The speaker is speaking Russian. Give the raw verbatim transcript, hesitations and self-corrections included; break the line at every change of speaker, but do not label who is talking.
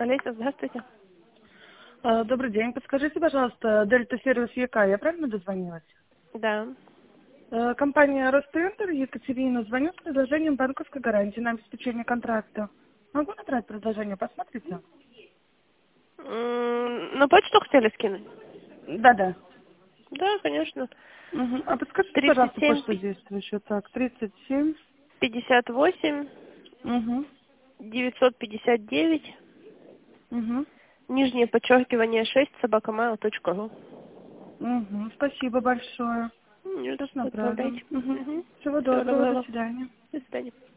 Олеся, здравствуйте.
А, Добрый день. Подскажите, пожалуйста, Дельта Сервис ЕК, я правильно дозвонилась?
Да.
Э, Компания Ростендер, Екатерина, звоню с предложением банковской гарантии на обеспечение контракта. Могу набрать предложение, посмотрите?
М, На почту хотели скинуть?
Да-да.
Да, конечно.
Мгм. А подскажите,
тридцать
пожалуйста,
семь
почту действующую. Так, тридцать семь.
пятьдесят восемь
Угу.
девятьсот пятьдесят девять
Угу.
нижнее подчеркивание шесть собакамайл точка ру.
Угу. Спасибо большое.
Нет,
Сейчас направим.
отправляйте.
Угу.
Угу.
Всего
Всего
доброго, до
доброго.
свидания.
До свидания.